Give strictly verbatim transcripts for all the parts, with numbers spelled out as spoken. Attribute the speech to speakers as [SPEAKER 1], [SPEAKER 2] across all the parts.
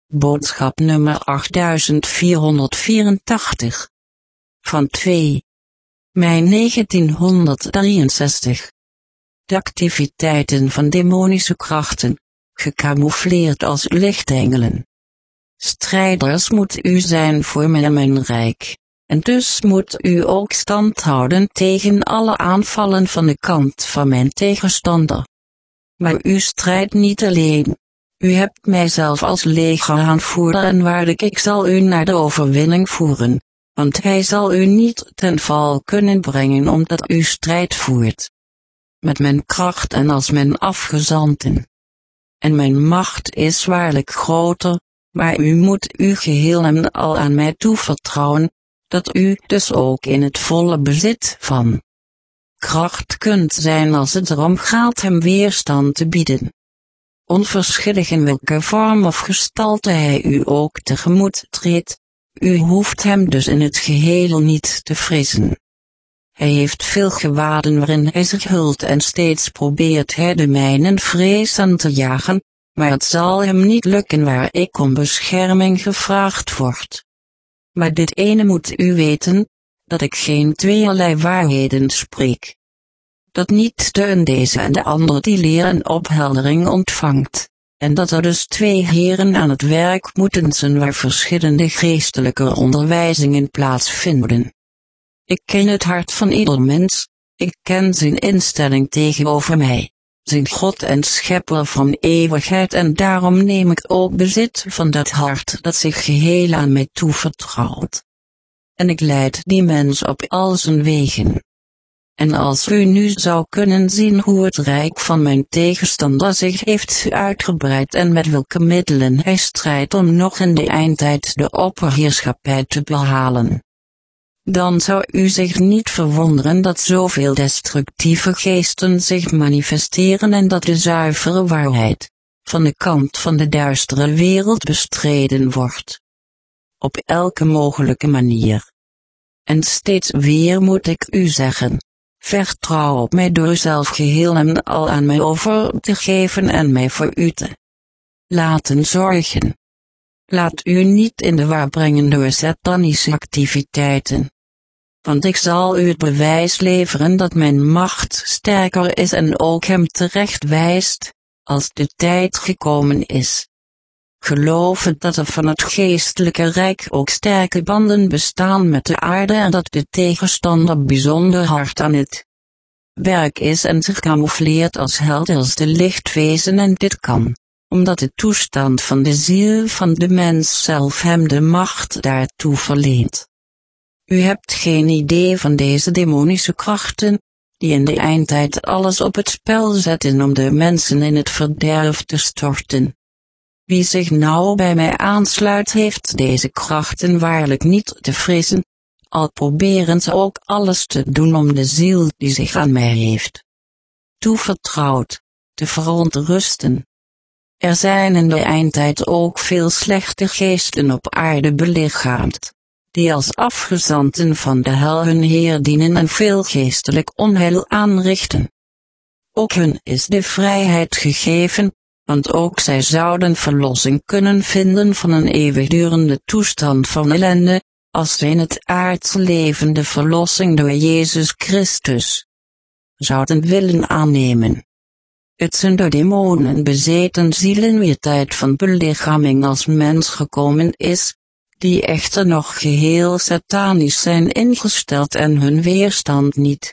[SPEAKER 1] Boodschap nummer achtvierhonderdvierentachtig. Van twee mei negentienhonderddrieënzestig. De activiteiten van demonische krachten, gecamoufleerd als lichtengelen. Strijders moet u zijn voor mij en mijn rijk, en dus moet u ook stand houden tegen alle aanvallen van de kant van mijn tegenstander. Maar u strijdt niet alleen. U hebt mijzelf als legeraanvoerder en waarlijk ik zal u naar de overwinning voeren, want hij zal u niet ten val kunnen brengen omdat u strijd voert. Met mijn kracht en als mijn afgezanten. En mijn macht is waarlijk groter, maar u moet uw geheel en al aan mij toevertrouwen, dat u dus ook in het volle bezit van kracht kunt zijn als het erom gaat hem weerstand te bieden. Onverschillig in welke vorm of gestalte hij u ook tegemoet treedt, u hoeft hem dus in het geheel niet te vrezen. Hij heeft veel gewaden waarin hij zich hult en steeds probeert hij de mijnen vrees aan te jagen, maar het zal hem niet lukken waar ik om bescherming gevraagd word. Maar dit ene moet u weten, dat ik geen tweeërlei waarheden spreek. Dat niet de een deze en de ander die leer en opheldering ontvangt, en dat er dus twee heren aan het werk moeten zijn waar verschillende geestelijke onderwijzingen plaatsvinden. Ik ken het hart van ieder mens, ik ken zijn instelling tegenover mij, zijn God en schepper van eeuwigheid en daarom neem ik ook bezit van dat hart dat zich geheel aan mij toevertrouwt. En ik leid die mens op al zijn wegen. En als u nu zou kunnen zien hoe het rijk van mijn tegenstander zich heeft uitgebreid en met welke middelen hij strijdt om nog in de eindtijd de opperheerschappij te behalen, dan zou u zich niet verwonderen dat zoveel destructieve geesten zich manifesteren en dat de zuivere waarheid van de kant van de duistere wereld bestreden wordt. Op elke mogelijke manier. En steeds weer moet ik u zeggen, vertrouw op mij door uzelf geheel en al aan mij over te geven en mij voor u te laten zorgen. Laat u niet in de war brengen door satanische activiteiten. Want ik zal u het bewijs leveren dat mijn macht sterker is en ook hem terecht wijst, als de tijd gekomen is. Geloof het dat er van het geestelijke rijk ook sterke banden bestaan met de aarde en dat de tegenstander bijzonder hard aan het werk is en zich camoufleert als helderste lichtwezen en dit kan, omdat de toestand van de ziel van de mens zelf hem de macht daartoe verleent. U hebt geen idee van deze demonische krachten, die in de eindtijd alles op het spel zetten om de mensen in het verderf te storten. Wie zich nauw bij mij aansluit heeft deze krachten waarlijk niet te vrezen, al proberen ze ook alles te doen om de ziel die zich aan mij heeft toevertrouwd, te verontrusten. Er zijn in de eindtijd ook veel slechte geesten op aarde belichaamd, die als afgezanten van de hel hun Heer dienen en veel geestelijk onheil aanrichten. Ook hun is de vrijheid gegeven, want ook zij zouden verlossing kunnen vinden van een eeuwigdurende toestand van ellende, als zij in het aardse leven de verlossing door Jezus Christus zouden willen aannemen. Het zijn door demonen bezeten zielen wier tijd van belichaming als mens gekomen is, die echter nog geheel satanisch zijn ingesteld en hun weerstand niet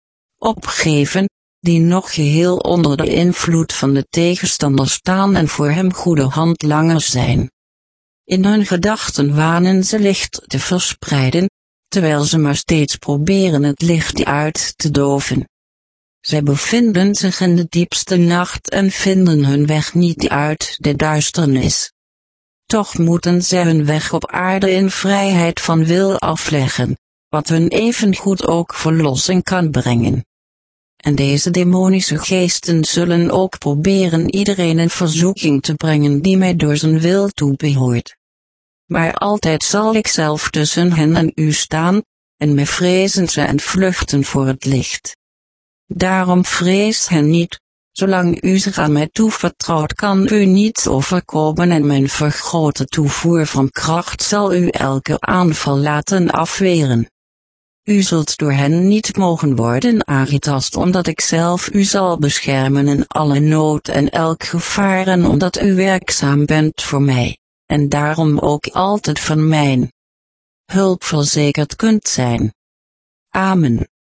[SPEAKER 1] opgeven, die nog geheel onder de invloed van de tegenstander staan en voor hem goede handlangers zijn. In hun gedachten wanen ze licht te verspreiden, terwijl ze maar steeds proberen het licht uit te doven. Zij bevinden zich in de diepste nacht en vinden hun weg niet uit de duisternis. Toch moeten zij hun weg op aarde in vrijheid van wil afleggen, wat hun evengoed ook verlossing kan brengen. En deze demonische geesten zullen ook proberen iedereen in verzoeking te brengen die mij door zijn wil toebehoort. Maar altijd zal ik zelf tussen hen en u staan, en mij vrezen ze en vluchten voor het licht. Daarom vrees hen niet, Zolang u zich aan mij toevertrouwt, kan u niets overkomen en mijn vergrote toevoer van kracht zal u elke aanval laten afweren. U zult door hen niet mogen worden aangetast, omdat ik zelf u zal beschermen in alle nood en elk gevaar, en omdat u werkzaam bent voor mij, en daarom ook altijd van mijn hulp verzekerd kunt zijn. Amen.